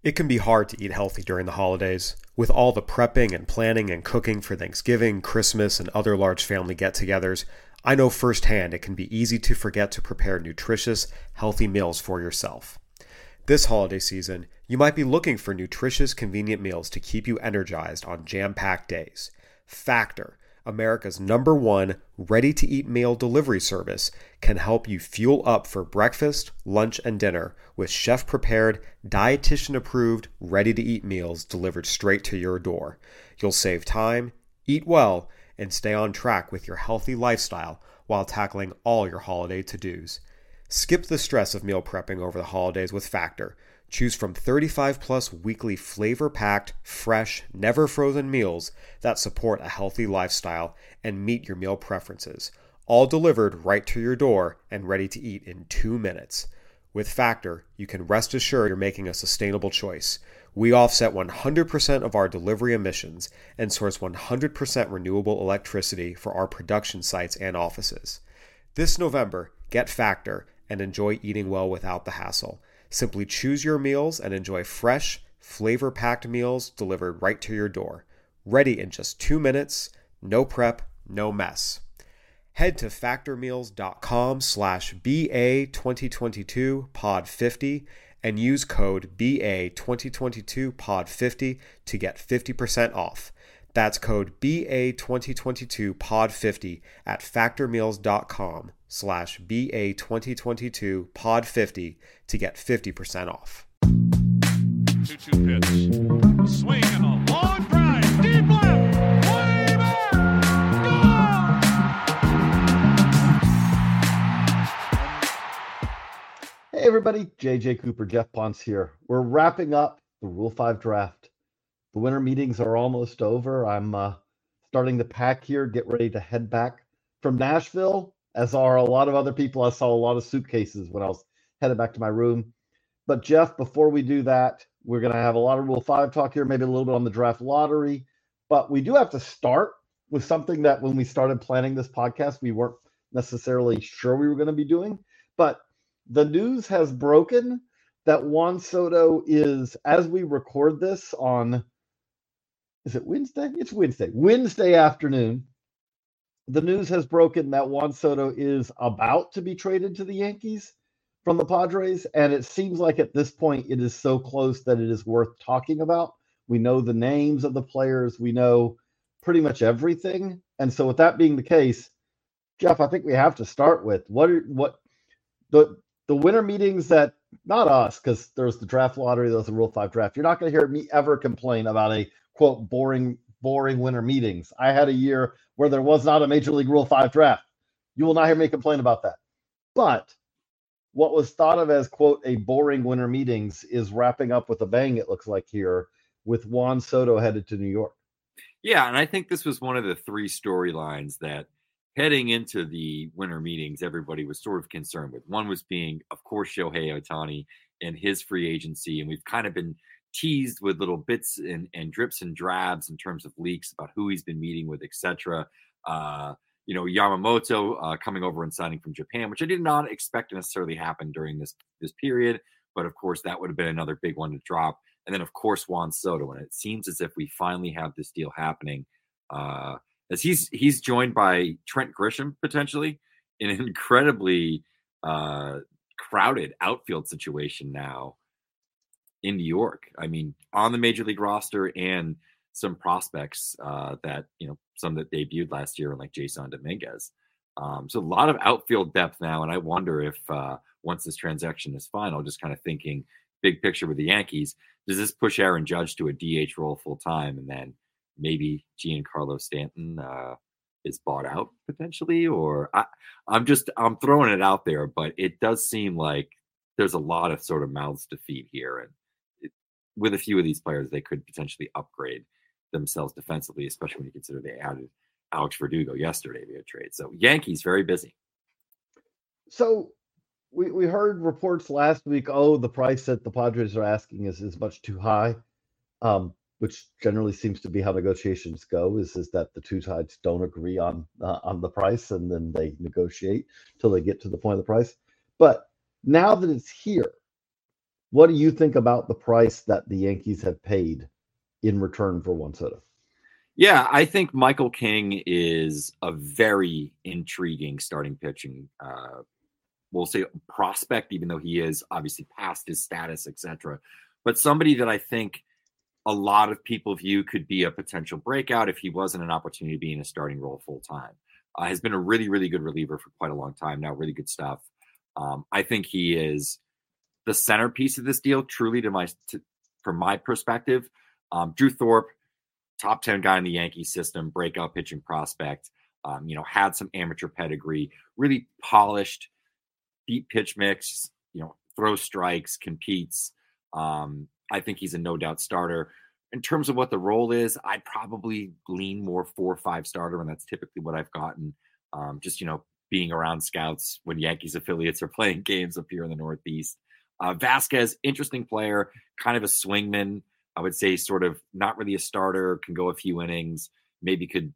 It can be hard to eat healthy during the holidays. With all the prepping and planning and cooking for Thanksgiving, Christmas, and other large family get togethers, I know firsthand it can be easy to forget to prepare nutritious, healthy meals for yourself. This holiday season, you might be looking for nutritious, convenient meals to keep you energized on jam-packed days. Factor, America's #1 ready-to-eat meal delivery service, can help you fuel up for breakfast, lunch, and dinner with chef-prepared, dietitian-approved, ready-to-eat meals delivered straight to your door. You'll save time, eat well, and stay on track with your healthy lifestyle while tackling all your holiday to-dos. Skip the stress of meal prepping over the holidays with Factor. Choose from 35 plus weekly flavor-packed, fresh, never-frozen meals that support a healthy lifestyle and meet your meal preferences, all delivered right to your door and ready to eat in 2 minutes. With Factor, you can rest assured you're making a sustainable choice. We offset 100% of our delivery emissions and source 100% renewable electricity for our production sites and offices. This November, get Factor and enjoy eating well without the hassle. Simply choose your meals and enjoy fresh, flavor-packed meals delivered right to your door. Ready in just 2 minutes, no prep, no mess. Head to factormeals.com/BA2022pod50 and use code BA2022pod50 to get 50% off. That's code BA2022pod50 at factormeals.com/BA2022pod50 to get 50% off. 2-2 pitch. Swing and a long drive. Deep left. Way back. Hey everybody, JJ Cooper, Jeff Ponce here. We're wrapping up the Rule 5 draft. The winter meetings are almost over. I'm starting to pack here, get ready to head back from Nashville, as are a lot of other people. I saw a lot of suitcases when I was headed back to my room. But Jeff, before we do that, we're going to have a lot of Rule 5 talk here, maybe a little bit on the draft lottery. But we do have to start with something that when we started planning this podcast, we weren't necessarily sure we were going to be doing. But the news has broken that Juan Soto is, as we record this on, is it Wednesday? It's Wednesday. Wednesday afternoon. The news has broken that Juan Soto is about to be traded to the Yankees from the Padres. And it seems like at this point, it is so close that it is worth talking about. We know the names of the players. We know pretty much everything. And so with that being the case, Jeff, I think we have to start with what the winter meetings that, not us, because there's the draft lottery, there's the Rule 5 draft. You're not going to hear me ever complain about a, quote, boring winter meetings. I had a year where there was not a Major League Rule 5 draft. You will not hear me complain about that. But what was thought of as, quote, a boring winter meetings is wrapping up with a bang, it looks like here, with Juan Soto headed to New York. Yeah, and I think this was one of the three storylines that heading into the winter meetings, everybody was sort of concerned with. One was being, of course, Shohei Ohtani and his free agency. And we've kind of been teased with little bits and drips and drabs in terms of leaks about who he's been meeting with, etc. Yamamoto coming over and signing from Japan, which I did not expect to necessarily happen during this period. But of course, that would have been another big one to drop. And then, of course, Juan Soto. And it seems as if we finally have this deal happening. As he's joined by Trent Grisham, potentially, in an incredibly crowded outfield situation now in New York. I mean, on the Major League roster and some prospects that, some that debuted last year, like Jason Dominguez. So a lot of outfield depth now. And I wonder if once this transaction is final, just kind of thinking big picture with the Yankees, does this push Aaron Judge to a DH role full time? And then maybe Giancarlo Stanton is bought out potentially, or I'm throwing it out there, but it does seem like there's a lot of sort of mouths to feed here. And with a few of these players, they could potentially upgrade themselves defensively, especially when you consider they added Alex Verdugo yesterday via trade. So Yankees very busy. So we heard reports last week, the price that the Padres are asking is much too high, which generally seems to be how negotiations go, is that the two sides don't agree on the price, and then they negotiate till they get to the point of the price. But now that it's here, What do you think about the price that the Yankees have paid in return for Juan Soto? Yeah, I think Michael King is a very intriguing starting pitching, we'll say prospect, even though he is obviously past his status, etc. But somebody that I think a lot of people view could be a potential breakout if he wasn't an opportunity to be in a starting role full time. Has been a really, really good reliever for quite a long time now. Really good stuff. I think he is the centerpiece of this deal, truly, from my perspective. Drew Thorpe, top 10 guy in the Yankee system, breakout pitching prospect. Had some amateur pedigree, really polished, deep pitch mix. Throws strikes, competes. I think he's a no doubt starter. In terms of what the role is, I'd probably lean more 4 or 5 starter, and that's typically what I've gotten. Being around scouts when Yankees affiliates are playing games up here in the Northeast. Vasquez, interesting player, kind of a swingman. I would say sort of not really a starter, can go a few innings, maybe could,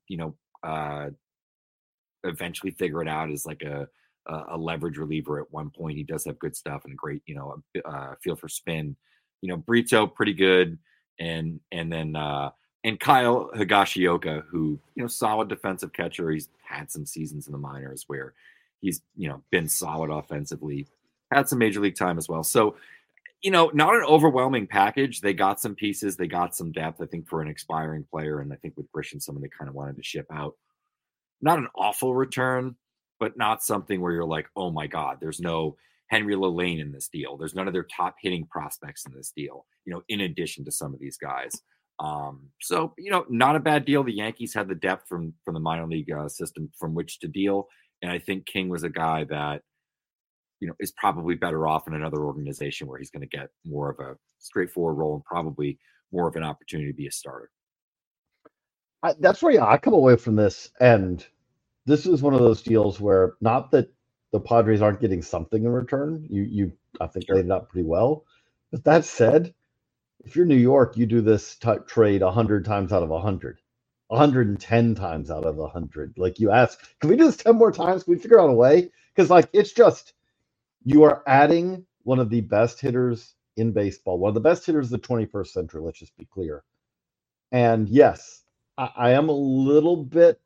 eventually figure it out as like a leverage reliever at one point. He does have good stuff and a great, feel for spin. Brito, pretty good. And Kyle Higashioka, who, solid defensive catcher. He's had some seasons in the minors where he's, been solid offensively, had some major league time as well. So, not an overwhelming package. They got some pieces. They got some depth, I think, for an expiring player. And I think with Grisham, someone they kind of wanted to ship out. Not an awful return, but not something where you're like, oh my God, there's no Henry LaLane in this deal. There's none of their top hitting prospects in this deal, in addition to some of these guys. So, not a bad deal. The Yankees had the depth from the minor league system from which to deal. And I think King was a guy that, is probably better off in another organization where he's going to get more of a straightforward role and probably more of an opportunity to be a starter. That's where I come away from this. And this is one of those deals where not that the Padres aren't getting something in return. I think laid it out pretty well. But that said, if you're New York, you do this trade 100 times out of 100, 110 times out of 100. Like you ask, can we do this 10 more times? Can we figure out a way? Because it's just, you are adding one of the best hitters in baseball, one of the best hitters of the 21st century. Let's just be clear. And yes, I am a little bit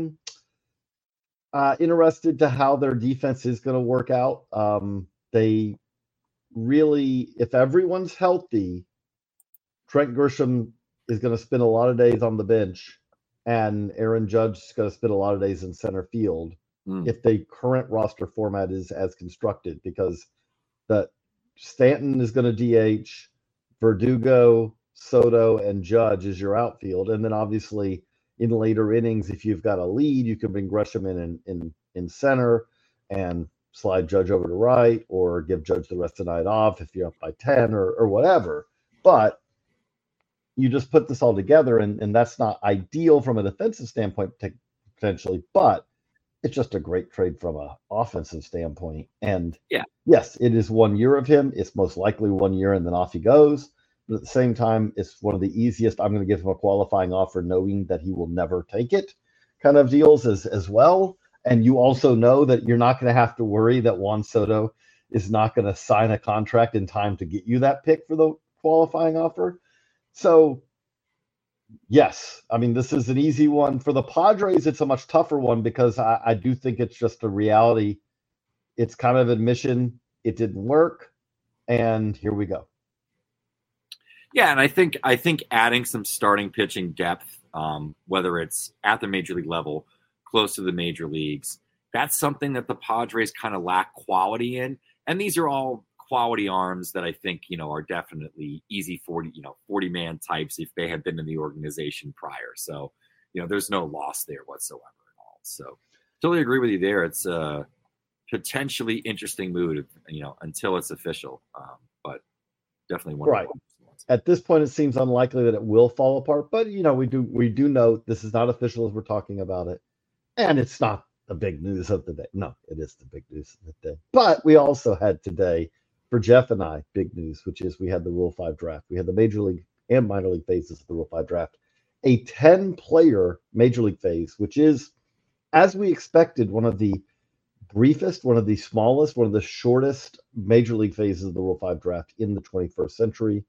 interested to how their defense is going to work out. They really, if everyone's healthy, Trent Grisham is going to spend a lot of days on the bench, and Aaron Judge is going to spend a lot of days in center field if the current roster format is as constructed, because that Stanton is going to DH, Verdugo, Soto, and Judge is your outfield. And then obviously in later innings, if you've got a lead, you can bring Grisham in center and slide Judge over to right, or give Judge the rest of the night off if you're up by 10 or whatever. But you just put this all together, and that's not ideal from a defensive standpoint potentially, but it's just a great trade from an offensive standpoint. And yes, it is 1 year of him. It's most likely 1 year and then off he goes. But at the same time, it's one of the easiest, I'm going to give him a qualifying offer knowing that he will never take it kind of deals as well. And you also know that you're not going to have to worry that Juan Soto is not going to sign a contract in time to get you that pick for the qualifying offer. So, yes, I mean, this is an easy one. For the Padres, it's a much tougher one because I do think it's just a reality. It's kind of admission it didn't work, and here we go. Yeah, and I think adding some starting pitching depth, whether it's at the major league level, close to the major leagues, that's something that the Padres kind of lack quality in. And these are all quality arms that I think, are definitely easy 40-man types if they had been in the organization prior. So, there's no loss there whatsoever at all. So totally agree with you there. It's a potentially interesting move, until it's official. But definitely one. Right. At this point, it seems unlikely that it will fall apart, but we do note this is not official as we're talking about it. And it's not the big news of the day. No, it is the big news of the day. But we also had today, for Jeff and I, big news, which is we had the Rule 5 draft. We had the Major League and minor league phases of the Rule 5 draft. A 10-player Major League phase, which is, as we expected, one of the briefest, one of the smallest, one of the shortest major league phases of the Rule 5 draft in the 21st century.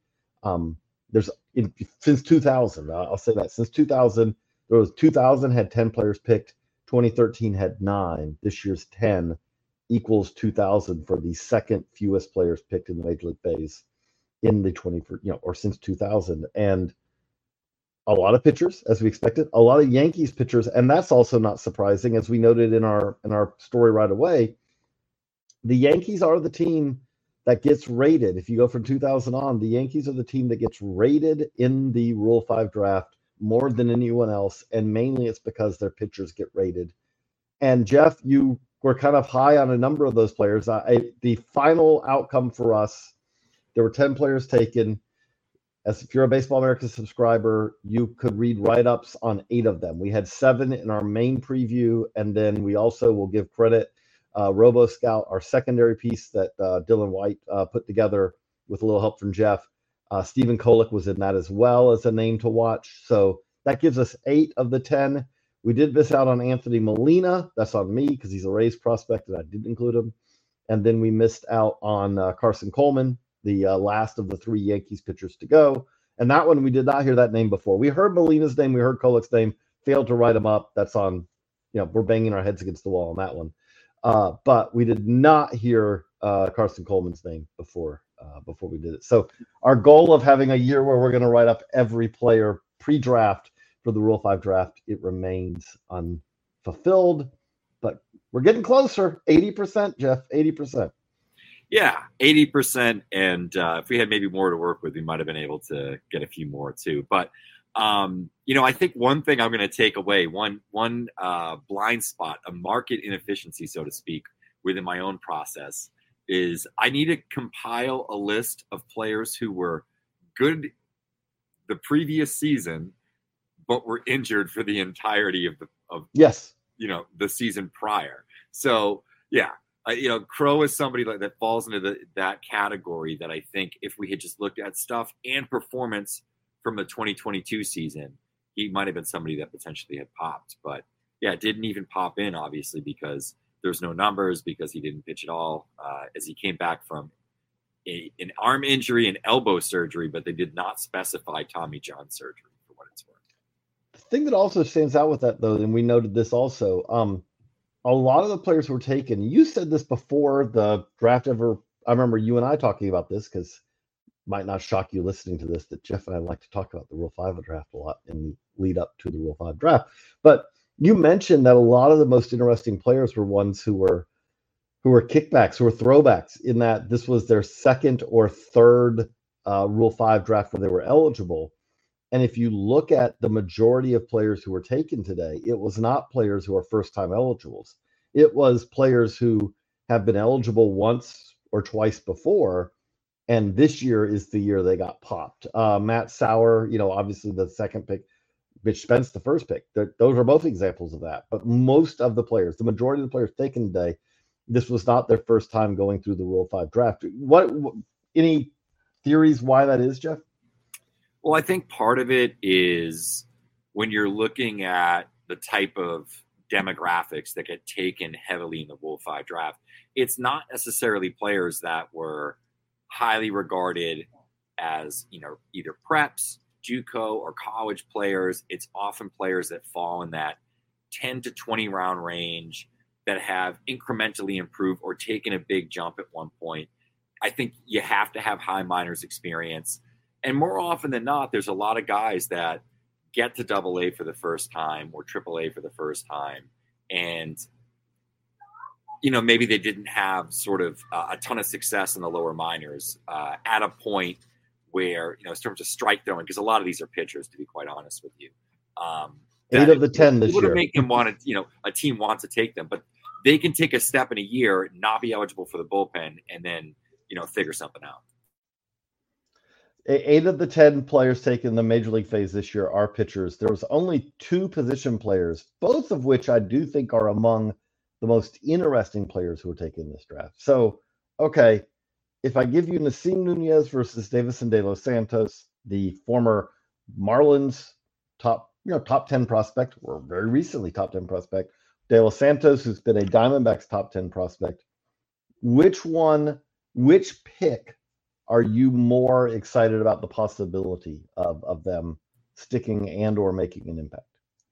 Since 2000, I'll say that since 2000, there was 2000 had 10 players picked, 2013 had 9. This year's 10 equals 2000 for the second fewest players picked in the major league phase in the 21st, or since 2000. And a lot of pitchers, as we expected, a lot of Yankees pitchers, and that's also not surprising, as we noted in our story right away. The Yankees are the team that gets rated. If you go from 2000 on, the Yankees are the team that gets rated in the Rule 5 draft more than anyone else, and mainly it's because their pitchers get rated. And Jeff, you were kind of high on a number of those players. The final outcome for us, there were 10 players taken. As if you're a Baseball America subscriber, you could read write-ups on 8 of them. We had 7 in our main preview, and then we also will give credit. Robo Scout, our secondary piece that Dylan White put together with a little help from Jeff. Stephen Kolek was in that as well as a name to watch. So that gives us 8 of the 10. We did miss out on Anthony Molina. That's on me because he's a Rays prospect and I didn't include him. And then we missed out on Carson Coleman, the last of the 3 Yankees pitchers to go. And that one, we did not hear that name before. We heard Molina's name. We heard Kolek's name. Failed to write him up. That's on, we're banging our heads against the wall on that one. But we did not hear Carson Coleman's name before we did it. So our goal of having a year where we're going to write up every player pre-draft for the Rule 5 draft, it remains unfulfilled. But we're getting closer. 80%, Jeff, 80%. Yeah, 80%. And if we had maybe more to work with, we might have been able to get a few more too. But, I think one thing I'm going to take away, one blind spot, a market inefficiency, so to speak, within my own process is I need to compile a list of players who were good the previous season, but were injured for the entirety of the season prior. So, yeah. Crow is somebody that falls into that category that I think if we had just looked at stuff and performance from the 2022 season, he might have been somebody that potentially had popped. But, yeah, it didn't even pop in, obviously, because there's no numbers, because he didn't pitch at all as he came back from an arm injury and elbow surgery, but they did not specify Tommy John surgery for what it's worth. The thing that also stands out with that, though, and we noted this also, a lot of the players who were taken, you said this before the draft ever. I remember you and I talking about this because it might not shock you listening to this that Jeff and I like to talk about the Rule 5 draft a lot in the lead up to the Rule 5 draft. But you mentioned that a lot of the most interesting players were ones who were kickbacks, who were throwbacks, in that this was their second or third Rule 5 draft where they were eligible. And if you look at the majority of players who were taken today, it was not players who are first-time eligibles. It was players who have been eligible once or twice before, and this year is the year they got popped. Matt Sauer, obviously the second pick, Mitch Spence, the first pick. Those are both examples of that. But most of the players, the majority of the players taken today, this was not their first time going through the Rule 5 draft. Any theories why that is, Jeff? Well, I think part of it is when you're looking at the type of demographics that get taken heavily in the Rule 5 draft, it's not necessarily players that were highly regarded as, either preps, JUCO, or college players. It's often players that fall in that 10 to 20 round range that have incrementally improved or taken a big jump at one point. I think you have to have high minors experience. And more often than not, there's a lot of guys that get to AA for the first time or AAA for the first time. And, maybe they didn't have sort of a ton of success in the lower minors at a point where, in terms of strike throwing, because a lot of these are pitchers, to be quite honest with you. 8 of the 10 this year. It would make them want to, a team wants to take them. But they can take a step in a year, not be eligible for the bullpen, and then, figure something out. 8 of the 10 players taken in the major league phase this year are pitchers. There was only 2 position players, both of which I do think are among the most interesting players who were taken in this draft. So, okay, if I give you Nasim Nunez versus Davison De Los Santos, the former Marlins top 10 prospect, or very recently top 10 prospect, De Los Santos, who's been a Diamondbacks top 10 prospect. Which pick are you more excited about the possibility of them sticking and or making an impact?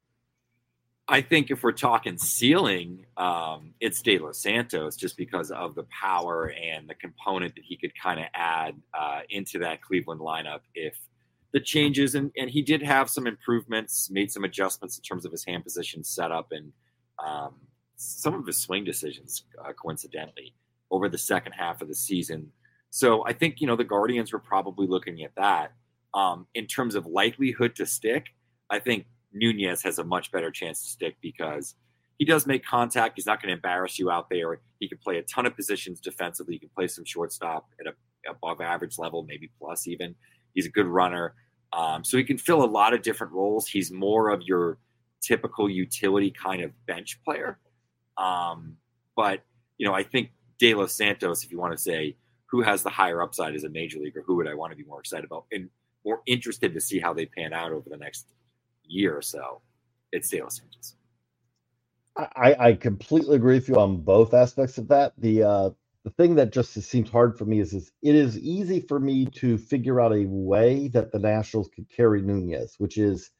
I think if we're talking ceiling, it's De Los Santos, just because of the power and the component that he could kind of add into that Cleveland lineup if the changes, and he did have some improvements, made some adjustments in terms of his hand position setup and some of his swing decisions, coincidentally, over the second half of the season. So I think, the Guardians were probably looking at that. In terms of likelihood to stick, I think Nunez has a much better chance to stick because he does make contact. He's not going to embarrass you out there. He can play a ton of positions defensively. He can play some shortstop at a above average level, maybe plus even. He's a good runner. So he can fill a lot of different roles. He's more of your typical utility kind of bench player. But, I think De Los Santos, if you want to say who has the higher upside as a major leaguer, who would I want to be more excited about and more interested to see how they pan out over the next year or so, it's De Los Santos. I completely agree with you on both aspects of that. The thing that just seems hard for me is it is easy for me to figure out a way that the Nationals could carry Nunez, which is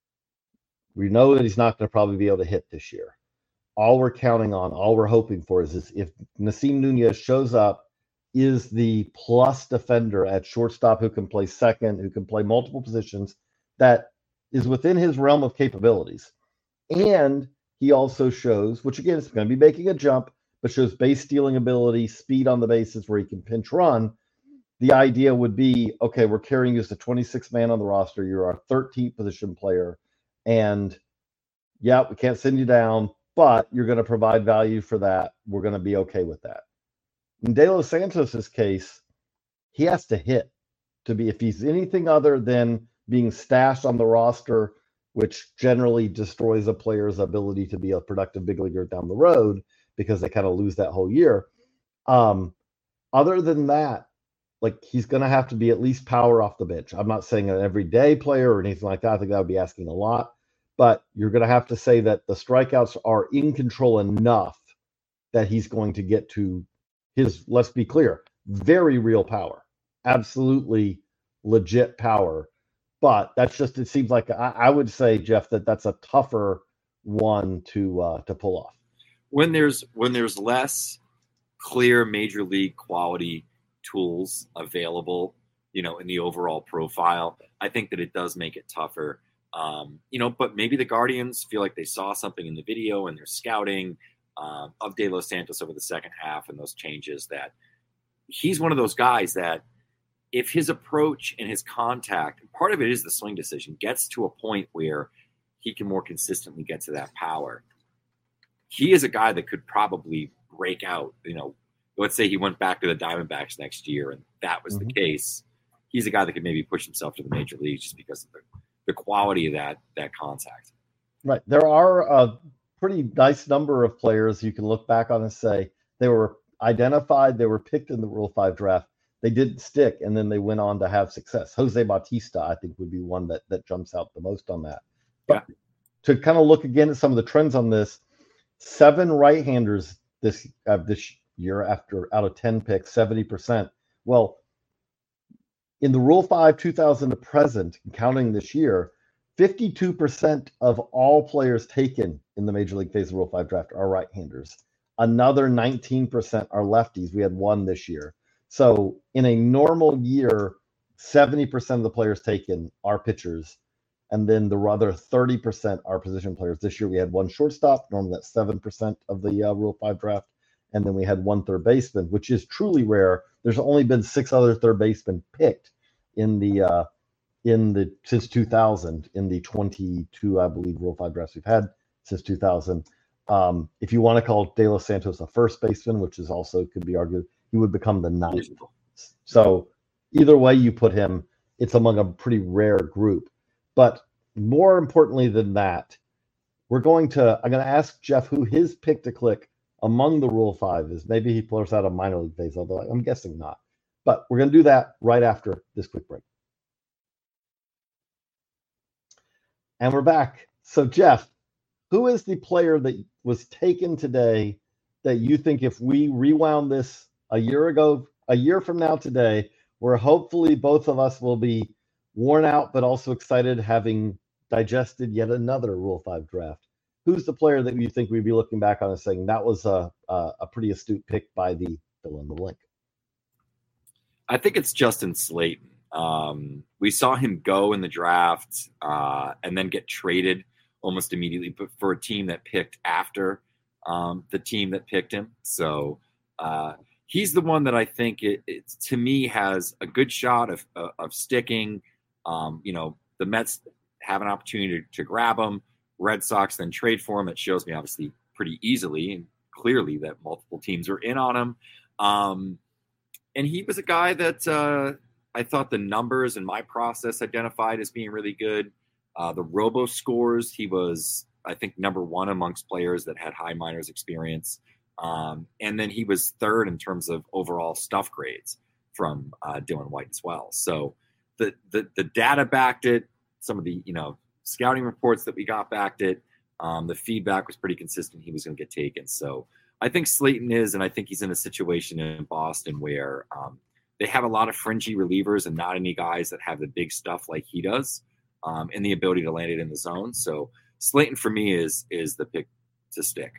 we know that he's not going to probably be able to hit this year. All we're counting on, all we're hoping for is if Nasim Nunez shows up, is the plus defender at shortstop who can play second, who can play multiple positions, that is within his realm of capabilities. And he also shows, which again is going to be making a jump, but shows base stealing ability, speed on the bases where he can pinch run. The idea would be, okay, we're carrying you as the 26th man on the roster. You're our 13th position player. And yeah, we can't send you down, but you're going to provide value for that. We're going to be okay with that. In De Los Santos' case, he has to hit to be, if he's anything other than being stashed on the roster, which generally destroys a player's ability to be a productive big leaguer down the road because they kind of lose that whole year. Other than that, he's going to have to be at least power off the bench. I'm not saying an everyday player or anything like that. I think that would be asking a lot. But you're going to have to say that the strikeouts are in control enough that he's going to get to his, let's be clear, very real power. Absolutely legit power. But that's just, it seems like I would say, Jeff, that's a tougher one to pull off. When there's less clear major league quality tools available, in the overall profile, I think that it does make it tougher. But maybe the Guardians feel like they saw something in the video and they're scouting of De Los Santos over the second half and those changes, that he's one of those guys that if his approach and his contact, and part of it is the swing decision, gets to a point where he can more consistently get to that power, he is a guy that could probably break out. Let's say he went back to the Diamondbacks next year and that was the case. He's a guy that could maybe push himself to the major leagues just because of the quality of that contact. Right. There are a pretty nice number of players you can look back on and say they were identified, they were picked in the Rule 5 draft, they didn't stick, and then they went on to have success. Jose Bautista, I think, would be one that jumps out the most on that. But to kind of look again at some of the trends on this, 7 right-handers this year out of 10 picks, 70%. Well, in the Rule 5 2000 to present, counting this year, 52% of all players taken in the Major League phase of the Rule 5 draft are right-handers. Another 19% are lefties. We had one this year. So in a normal year, 70% of the players taken are pitchers, and then the other 30% are position players. This year we had one shortstop. Normally that's 7% of the Rule 5 draft. And then we had one third baseman, which is truly rare. There's only been 6 other third basemen picked in the since 2000, in the 22, I believe, Rule 5 drafts we've had since 2000. If you want to call De Los Santos a first baseman, which is also could be argued, he would become the 9th. So either way you put him, it's among a pretty rare group. But more importantly than that, I'm going to ask Jeff who his pick to click among the Rule 5 is. Maybe he pulls out a minor league phase, although I'm guessing not. But we're going to do that right after this quick break. And we're back. So, Jeff, who is the player that was taken today that you think if we rewound this a year from now today, where hopefully both of us will be worn out but also excited having digested yet another Rule 5 draft? Who's the player that you think we'd be looking back on and saying that was a pretty astute pick by the fill in the blank? I think it's Justin Slayton. We saw him go in the draft and then get traded almost immediately for a team that picked after the team that picked him. So he's the one that I think it to me has a good shot of sticking. The Mets have an opportunity to grab him. Red Sox then trade for him. It shows me obviously pretty easily and clearly that multiple teams are in on him. And he was a guy that I thought the numbers in my process identified as being really good. The robo scores, he was, I think, number one amongst players that had high minors experience. And then he was third in terms of overall stuff grades from Dylan White as well. So the data backed it. Some of the, scouting reports that we got backed it. The feedback was pretty consistent. He was going to get taken. So I think Slayton is, and I think he's in a situation in Boston where they have a lot of fringy relievers and not any guys that have the big stuff like he does and the ability to land it in the zone. So Slayton for me is the pick to stick.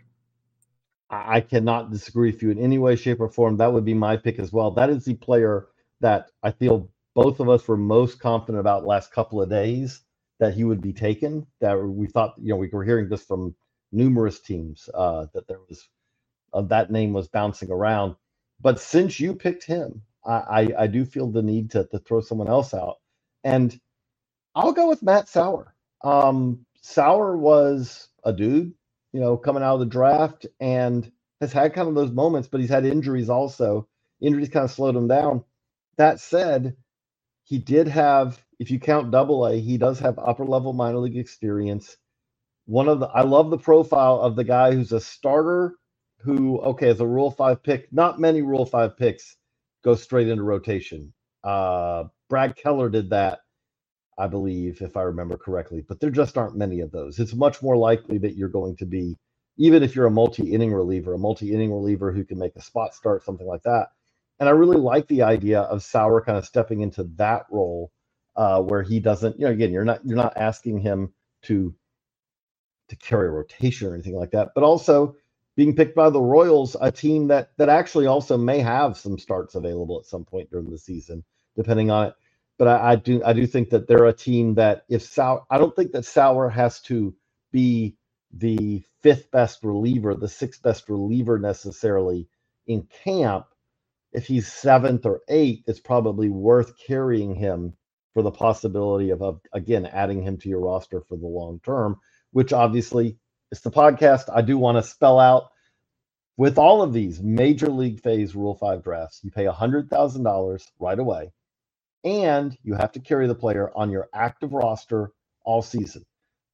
I cannot disagree with you in any way, shape, or form. That would be my pick as well. That is the player that I feel both of us were most confident about last couple of days that he would be taken. That we thought, we were hearing this from numerous teams that there was that name was bouncing around. But since you picked him, I do feel the need to throw someone else out. And I'll go with Matt Sauer. Sauer was a dude, coming out of the draft and has had kind of those moments, but he's had injuries also. Injuries kind of slowed him down. That said, he did have, if you count AA, he does have upper level minor league experience. I love the profile of the guy who's a starter who, as a Rule 5 pick, not many Rule 5 picks go straight into rotation. Brad Keller did that, I believe, if I remember correctly, but there just aren't many of those. It's much more likely that you're going to be, even if you're a multi-inning reliever who can make a spot start, something like that. And I really like the idea of Sauer kind of stepping into that role where he doesn't, again, you're not asking him to carry a rotation or anything like that, but also being picked by the Royals, a team that actually also may have some starts available at some point during the season, depending on it. But I do think that they're a team that I don't think that Sauer has to be the fifth best reliever, the sixth best reliever necessarily in camp. If he's seventh or eighth, it's probably worth carrying him for the possibility of again, adding him to your roster for the long term, which obviously it's the podcast. I do want to spell out with all of these major league phase Rule 5 drafts, you pay $100,000 right away, and you have to carry the player on your active roster all season.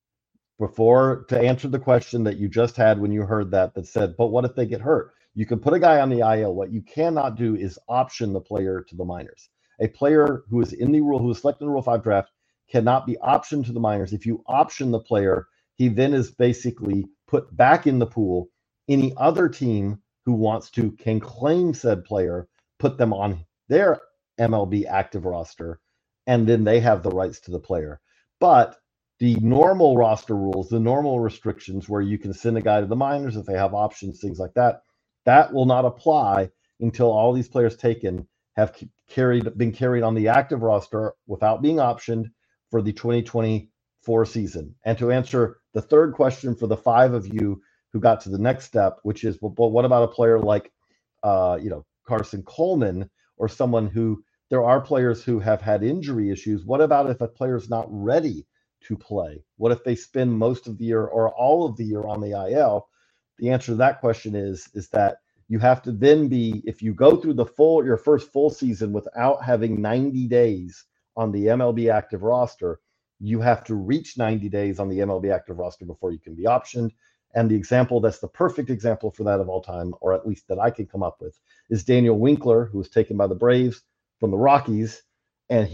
To answer the question that you just had when you heard that said, but what if they get hurt? You can put a guy on the IL. What you cannot do is option the player to the minors. A player who is who is selected in the Rule 5 draft cannot be optioned to the minors. If you option the player, he then is basically put back in the pool. Any other team who wants to can claim said player, put them on their MLB active roster, and then they have the rights to the player. But the normal roster rules, the normal restrictions where you can send a guy to the minors if they have options, things like that, that will not apply until all these players taken have been carried on the active roster without being optioned for the 2024 season. And to answer the third question for the five of you who got to the next step, which is, well, what about a player like, Carson Coleman, or someone who, there are players who have had injury issues. What about if a player's not ready to play? What if they spend most of the year or all of the year on the IL? The answer to that question is that you have to then be, if you go through your first full season without having 90 days on the MLB active roster, you have to reach 90 days on the MLB active roster before you can be optioned. And the example that's the perfect example for that of all time, or at least that I can come up with, is Daniel Winkler, who was taken by the Braves from the Rockies. And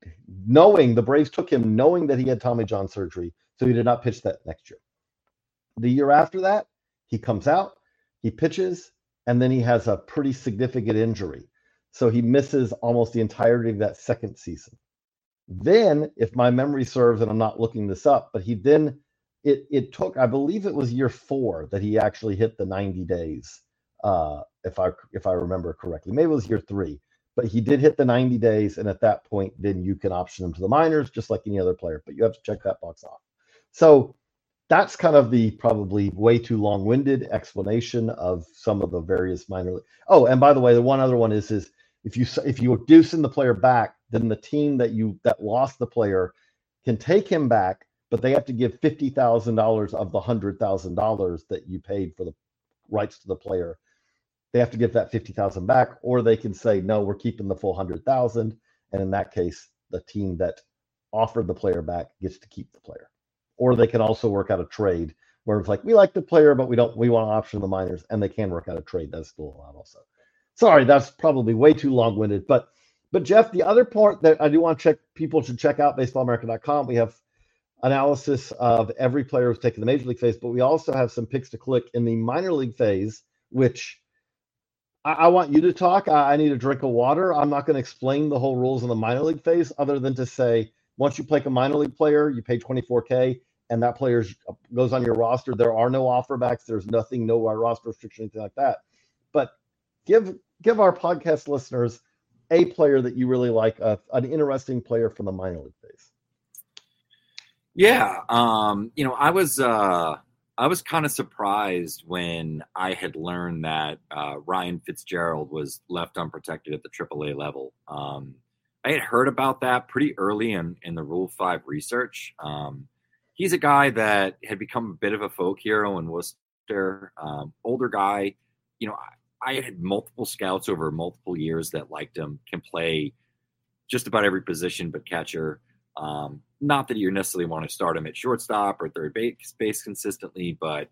the Braves took him knowing that he had Tommy John surgery, so he did not pitch that next year. The year after that, he comes out, he pitches, and then he has a pretty significant injury. So he misses almost the entirety of that second season. Then, if my memory serves, and I'm not looking this up, but it took, I believe it was year 4 that he actually hit the 90 days, if I remember correctly. Maybe it was year 3, but he did hit the 90 days, and at that point, then you can option him to the minors just like any other player, but you have to check that box off. So that's kind of the probably way too long-winded explanation of some of the various minor league. Oh, and by the way, the one other one is if you do send the player back, then the team that lost the player can take him back, but they have to give $50,000 of the $100,000 that you paid for the rights to the player. They have to give that $50,000 back, or they can say, no, we're keeping the full $100,000. And in that case, the team that offered the player back gets to keep the player. Or they can also work out a trade where it's like, we like the player, but we want to option the minors, and they can work out a trade. That's still allowed also. Sorry, that's probably way too long-winded. But Jeff, the other part that I do want to people should check out, baseballamerica.com. We have analysis of every player who's taken the major league phase, but we also have some picks to click in the minor league phase, which I want you to talk. I need a drink of water. I'm not going to explain the whole rules in the minor league phase other than to say, once you pick a minor league player, you pay $24K, and that player goes on your roster. There are no offer backs. There's nothing, no roster restriction, anything like that. But give our podcast listeners a player that you really like, an interesting player from the minor league phase. Yeah, I was kind of surprised when I had learned that Ryan Fitzgerald was left unprotected at the AAA level. I had heard about that pretty early in the Rule 5 research. He's a guy that had become a bit of a folk hero in Worcester, older guy. I had multiple scouts over multiple years that liked him, can play just about every position but catcher. Not that you necessarily want to start him at shortstop or third base consistently, but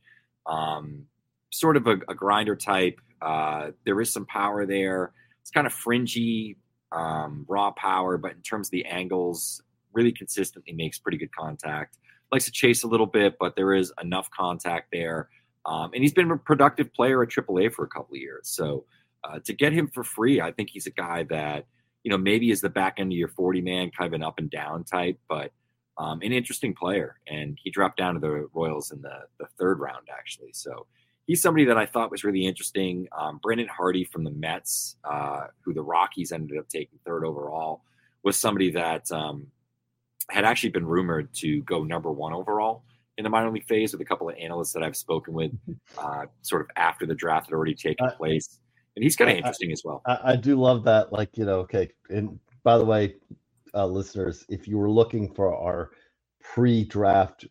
sort of a grinder type. There is some power there. It's kind of fringy, raw power, but in terms of the angles, really consistently makes pretty good contact. Likes to chase a little bit, but there is enough contact there. And he's been a productive player at AAA for a couple of years. So to get him for free, I think he's a guy that, maybe is the back end of your 40 man, kind of an up and down type, but an interesting player. And he dropped down to the Royals in the 3rd round, actually. So he's somebody that I thought was really interesting. Brendan Hardy from the Mets, who the Rockies ended up taking 3rd overall, was somebody that had actually been rumored to go number 1 overall in the minor league phase with a couple of analysts that I've spoken with sort of after the draft had already taken place. And he's kind of interesting as well. I do love that. Okay. And by the way, listeners, if you were looking for our pre-draft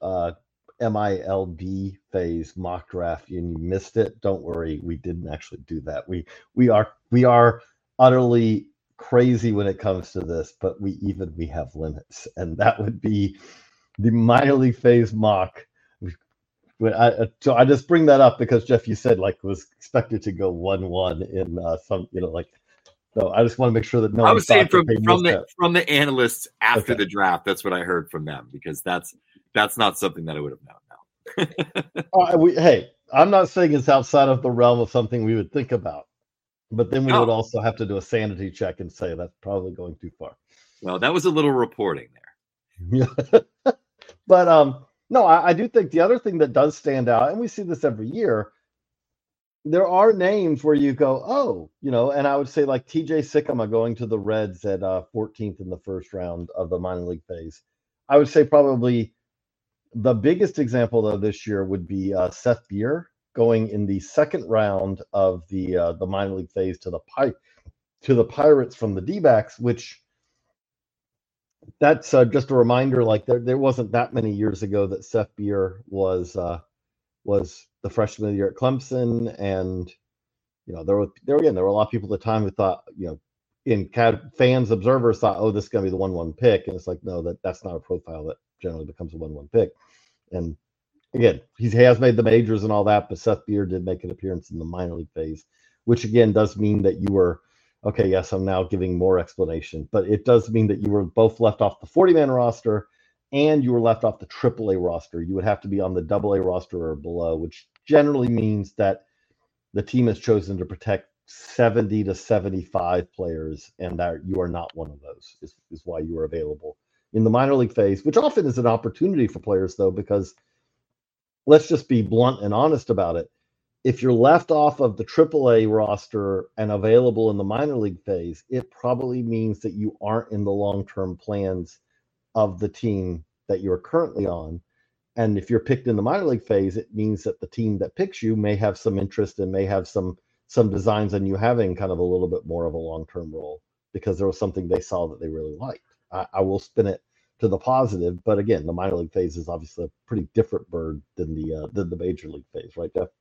MILB phase mock draft and you missed it, don't worry. We didn't actually do that. We are utterly crazy when it comes to this, but we have limits, and that would be the minor league phase mock. So I just bring that up because Jeff, you said was expected to go 1-1 in some, So I just want to make sure that I was saying from the analysts after the draft, that's what I heard from them, because that's not something that I would have known now. Hey, I'm not saying it's outside of the realm of something we would think about, but then we would also have to do a sanity check and say that's probably going too far. Well, that was a little reporting there. Yeah. But no, I do think the other thing that does stand out, and we see this every year, there are names where you go, and I would say like TJ Sikkema going to the Reds at 14th in the 1st round of the minor league phase. I would say probably the biggest example though this year would be Seth Beer going in the 2nd round of the minor league phase to the Pirates from the D-backs, which that's just a reminder. There wasn't that many years ago that Seth Beer was the freshman of the year at Clemson, and there were a lot of people at the time who thought, fans, observers thought, this is going to be the 1-1 pick, and it's like, no, that's not a profile that generally becomes a 1-1 pick. And again, he has made the majors and all that, but Seth Beer did make an appearance in the minor league phase, which again does mean that you were okay. Yes, I'm now giving more explanation, but it does mean that you were both left off the 40-man roster and you were left off the AAA roster. You would have to be on the AA roster or below, which generally means that the team has chosen to protect 70 to 75 players, and that you are not one of those is why you are available in the minor league phase, which often is an opportunity for players, though, because let's just be blunt and honest about it. If you're left off of the AAA roster and available in the minor league phase, it probably means that you aren't in the long-term plans of the team that you're currently on. And if you're picked in the minor league phase, it means that the team that picks you may have some interest and may have some designs on you having kind of a little bit more of a long-term role because there was something they saw that they really liked. I will spin it to the positive, but again, the minor league phase is obviously a pretty different bird than the major league phase, right, Jeff?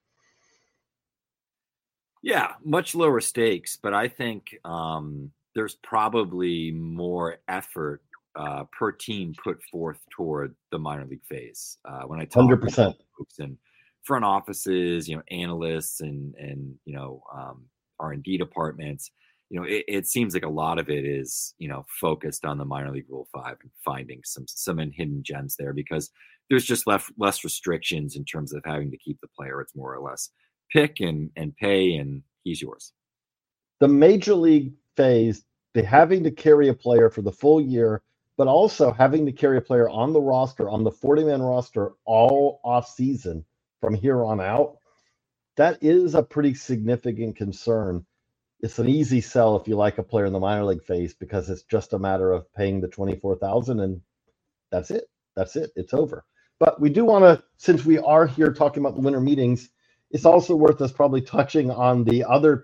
Yeah, much lower stakes, but I think there's probably more effort per team put forth toward the minor league phase. When I talk 100%. to folks in front offices, analysts and R&D departments, it seems like a lot of it is, focused on the minor league Rule 5 and finding some hidden gems there because there's just less restrictions in terms of having to keep the player. It's more or less pick and pay, and he's yours. The major league phase, they having to carry a player for the full year, but also having to carry a player on the roster, on the 40-man roster all off season from here on out, that is a pretty significant concern. It's an easy sell if you like a player in the minor league phase because it's just a matter of paying the $24,000 and that's it. It's over. But we do want to, since we are here talking about the winter meetings, it's also worth us probably touching on the other,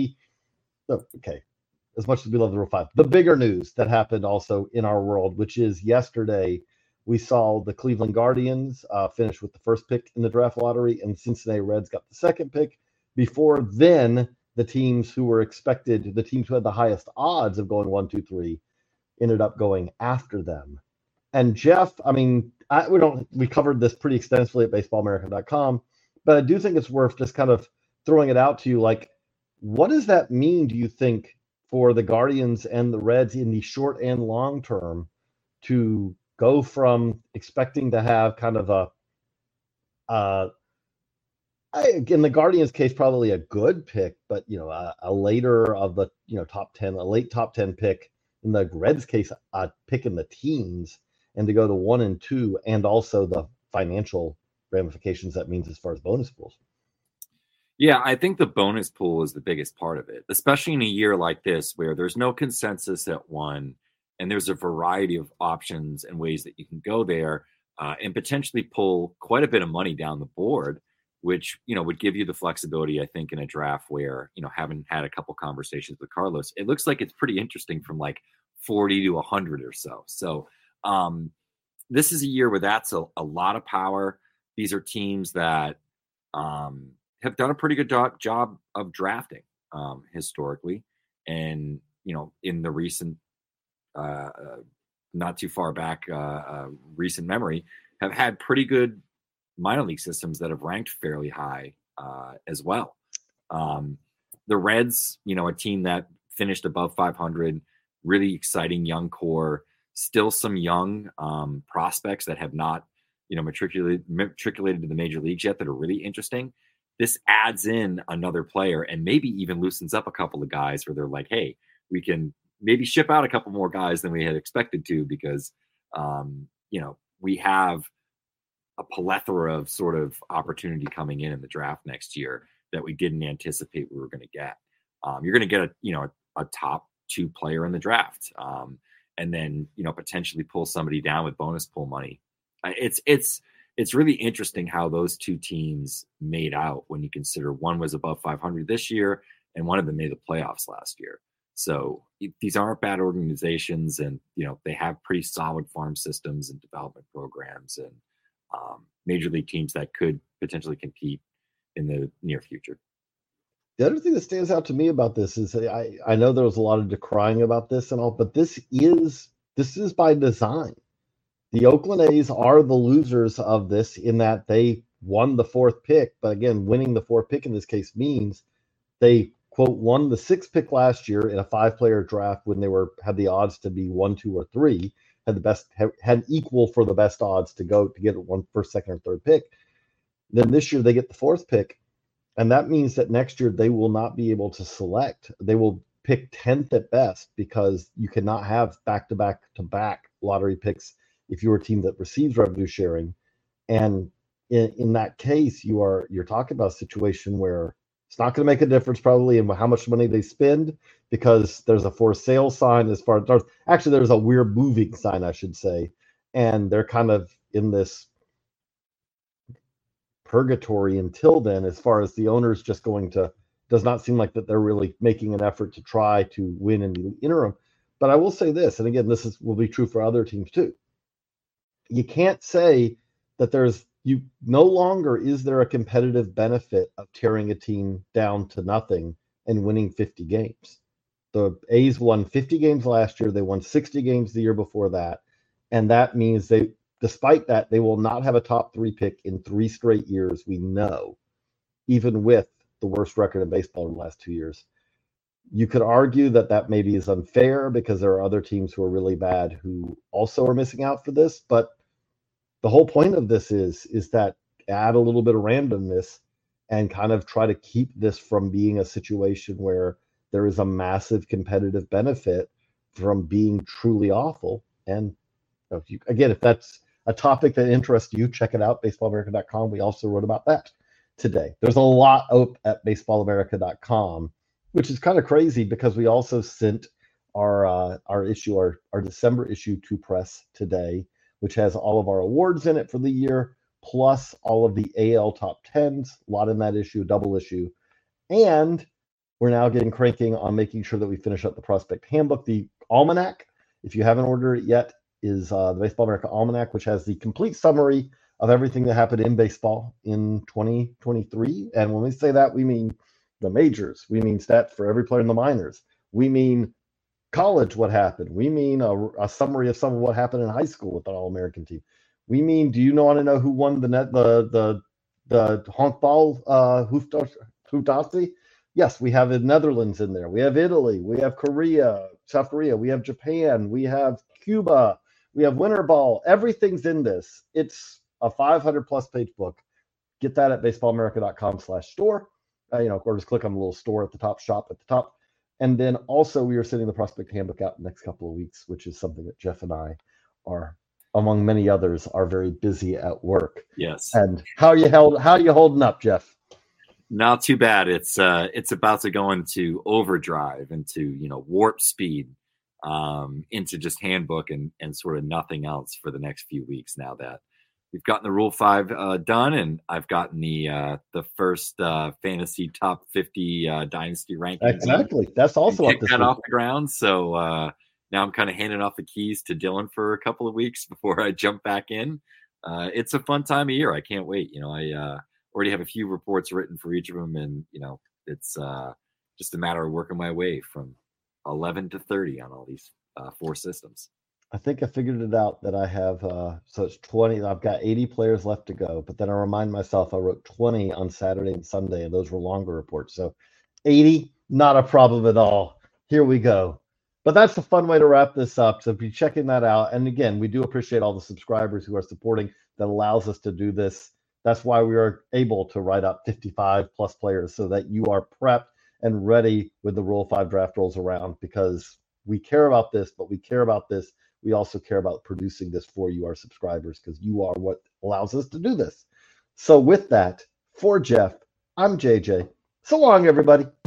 as much as we love the Rule 5, the bigger news that happened also in our world, which is yesterday we saw the Cleveland Guardians finish with the first pick in the draft lottery, and Cincinnati Reds got the second pick. Before then, the teams who had the highest odds of going 1, 2, 3, ended up going after them. And Jeff, we covered this pretty extensively at baseballamerica.com, but I do think it's worth just kind of throwing it out to you. Like, what does that mean, do you think, for the Guardians and the Reds in the short and long term to go from expecting to have kind of in the Guardians case, probably a good pick, but a later of the top 10, a late top 10 pick. In the Reds case, a pick in the teens, and to go to 1 and 2, and also the financial ramifications that means as far as bonus pools. Yeah, I think the bonus pool is the biggest part of it, especially in a year like this where there's no consensus at 1, and there's a variety of options and ways that you can go there and potentially pull quite a bit of money down the board, which, would give you the flexibility, I think, in a draft where, having had a couple conversations with Carlos, it looks like it's pretty interesting from like 40 to 100 or so. So this is a year where that's a lot of power. These are teams that have done a pretty good job of drafting historically. And, in the recent, not too far back, recent memory, have had pretty good minor league systems that have ranked fairly high as well. The Reds, a team that finished above 500, really exciting young core, still some young prospects that have not, matriculated to the major leagues yet that are really interesting. This adds in another player and maybe even loosens up a couple of guys where they're like, hey, we can maybe ship out a couple more guys than we had expected to because, we have a plethora of sort of opportunity coming in the draft next year that we didn't anticipate we were going to get. You're going to get a top 2 player in the draft, and then potentially pull somebody down with bonus pool money. It's really interesting how those 2 teams made out when you consider one was above 500 this year and one of them made the playoffs last year. So these aren't bad organizations, and they have pretty solid farm systems and development programs and major league teams that could potentially compete in the near future. The other thing that stands out to me about this is I know there was a lot of decrying about this and all, but this is by design. The Oakland A's are the losers of this in that they won the 4th pick. But again, winning the 4th pick in this case means they, quote, won the 6th pick last year in a 5-player draft when they had the odds to be 1, 2, or 3, had equal for the best odds to get one first, second, or third pick. Then this year they get the fourth pick, and that means that next year they will not be able to select. They will pick 10th at best, because you cannot have back-to-back lottery picks if you're a team that receives revenue sharing. And in that case, you're talking about a situation where it's not going to make a difference probably in how much money they spend, because there's a for sale sign as far as actually there's a we're moving sign, I should say, and they're kind of in this purgatory until then, as far as the owners just does not seem like that they're really making an effort to try to win in the interim. But I will say this, and again, will be true for other teams too. You can't say that no longer is there a competitive benefit of tearing a team down to nothing and winning 50 games. The A's won 50 games last year. They won 60 games the year before that. And that means despite that, they will not have a top 3 pick in 3 straight years, we know, even with the worst record in baseball in the last 2 years. You could argue that maybe is unfair, because there are other teams who are really bad who also are missing out for this. But the whole point of this is that add a little bit of randomness and kind of try to keep this from being a situation where there is a massive competitive benefit from being truly awful. And if that's a topic that interests you, check it out, baseballamerica.com. We also wrote about that today. There's a lot up at baseballamerica.com, which is kind of crazy, because we also sent our December issue to press today, which has all of our awards in it for the year, plus all of the AL top 10s, a lot in that issue, double issue. And we're now getting cranking on making sure that we finish up the Prospect Handbook. The Almanac, if you haven't ordered it yet, is the Baseball America Almanac, which has the complete summary of everything that happened in baseball in 2023. And when we say that, we mean the majors. We mean stats for every player in the minors. We mean college, what happened. We mean a summary of some of what happened in high school with the All-American team. We mean, do you want to know who won the honk ball Hoofdasi? Yes, we have the Netherlands in there. We have Italy. We have South Korea. We have Japan. We have Cuba. We have winter ball. Everything's in this. It's a 500-plus page book. Get that at baseballamerica.com/store. Or just click on the little store at the top, shop at the top. And then also we are sending the Prospect Handbook out in the next couple of weeks, which is something that Jeff and I are, among many others, are very busy at work. Yes. And how are you holding up, Jeff? Not too bad. It's about to go into overdrive, into warp speed, into just handbook and sort of nothing else for the next few weeks, now that we've gotten the Rule 5 done, and I've gotten the first fantasy top 50 dynasty ranking. Exactly. That's also kicked that off the ground. So now I'm kind of handing off the keys to Dylan for a couple of weeks before I jump back in. It's a fun time of year. I can't wait. I already have a few reports written for each of them, and it's just a matter of working my way from 11 to 30 on all these 4 systems. I think I figured it out that I have, so it's 20. I've got 80 players left to go, but then I remind myself I wrote 20 on Saturday and Sunday, and those were longer reports. So 80, not a problem at all. Here we go. But that's a fun way to wrap this up. So be checking that out. And again, we do appreciate all the subscribers who are supporting. That allows us to do this. That's why we are able to write up 55 plus players, so that you are prepped and ready when the Rule 5 draft rolls around, because we care about this, but we care about this. We also care about producing this for you, our subscribers, because you are what allows us to do this. So with that, for Jeff, I'm JJ. So long, everybody.